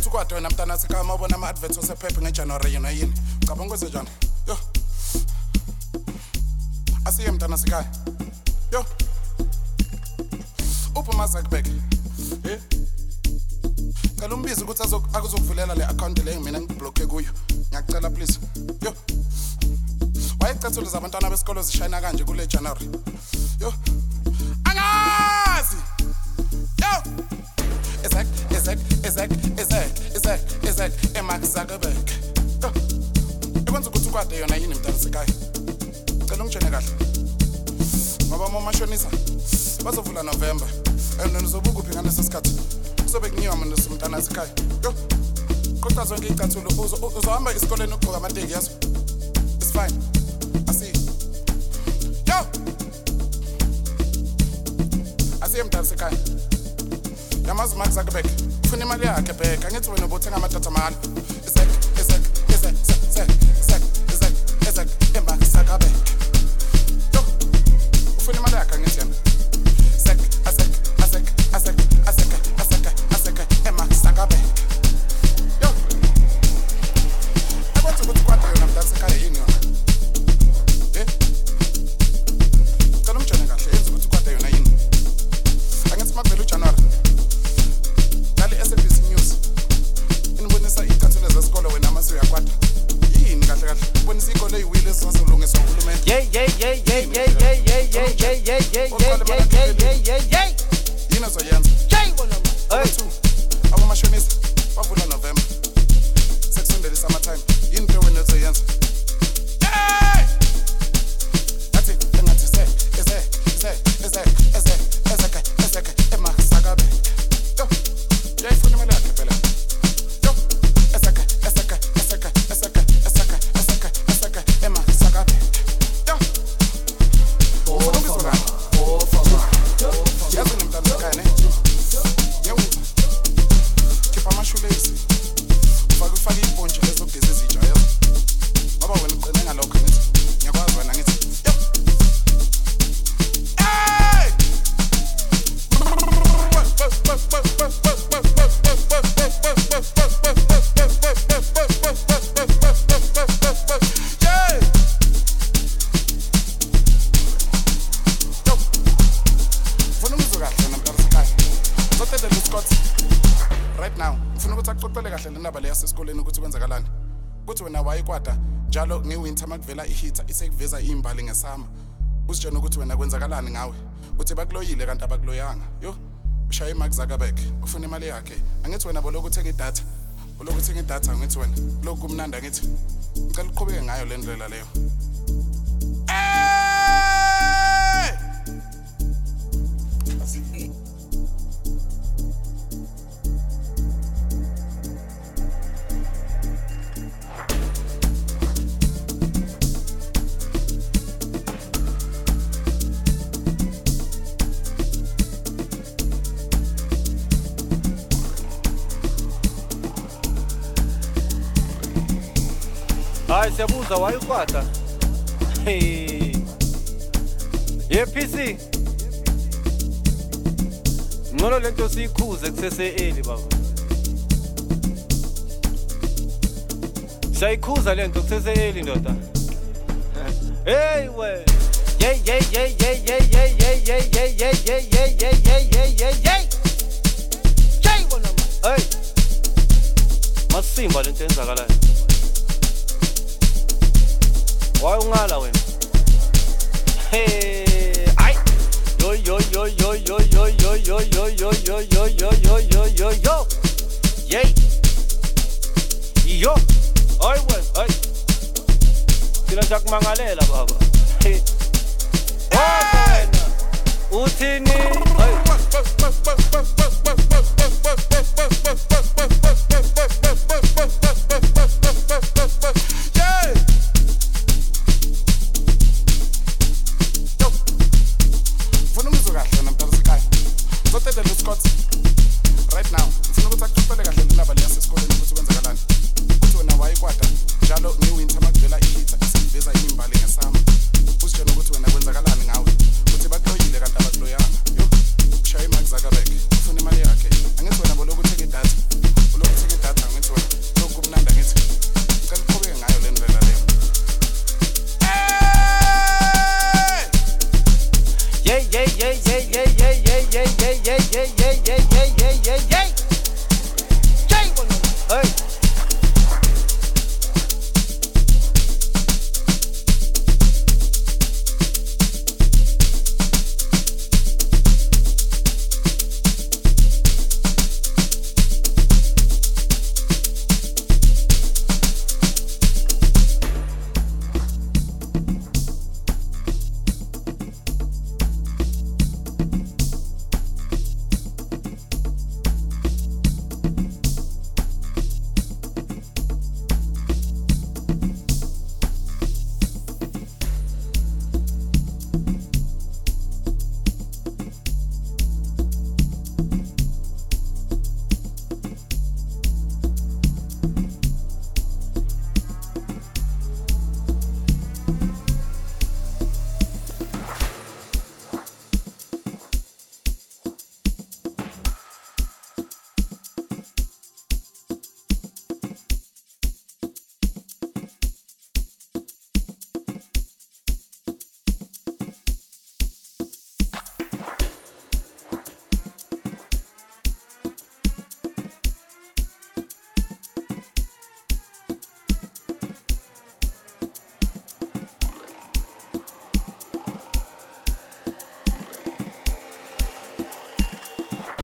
ukuthi kwade wena mntana sika mawubona ama-adverts osephephe ngejanuary yena yini cabanga kwenze njani yo asiye mntana sikaya yo uphuma zakubeke cela umbizi ukuthi akuzokuvulela le account leyo mina ngibloke kuyo ngiyacela please yo wayecathulo zabantwana besikolo zishayina kanje kule January yo angazi yo Ezek Mark Zuckerberg yo ikwenza ukuthi kwade yona yini mntana sikaya cela ungitshene kahle ngoba umashonisa bazovula November nizobuka uphi ngaleso sikhathi uzobe kunyiwa mina somntana sikhaya yo kodwa zonke icathulo uzohamba esikoleni ukugqoka amateki yazo it's fine asiye mntana sikhaya yamazi Mark Zuckerberg ufuna imali yakhe bheka ngithi wena ubothenga amadatha mahali Ezek Mark Zuckerberg yo ufuna imali yakhe ngithi yena njalo ngewinter makuvela ihita isekuveza imbali ngesama usitshela ukuthi wena kwenzakalani ngawe uthi bakuloyile kanti abakuloyanga yo ushaye Mark Zuckerberg ufuna imali yakhe angithi wena boloku uthenga idatha ngithi wena lokhu kumnanda ngithi ngicela uqhubeke ngayo le ndlela leyo Hayi siyabuza wayikwata PC ngolo lento sikhuze kusese eli baba sayikhuza lento kusese eli ndoda hey we hey masimba lento enzakalayo why ungala wena hey ay yo yay yo ay we ay sila jakumangalela baba hey wena uthini ay right now ufuna ukuthi akuqhubele kahle indaba leyase esikoleni ukuthi kwenzakalani uthi wena wayikwada njalo ngewinter makuvela ihita isiveza imbali ngesama usitshela ukuthi wena kwenzakalani ngawe uthi bakuloyile kanti abakuloyanga yo ushaye Mark Zuckerberg ufuna imali yakhe angithi wena boloku uthenga idatha yeah, yeah,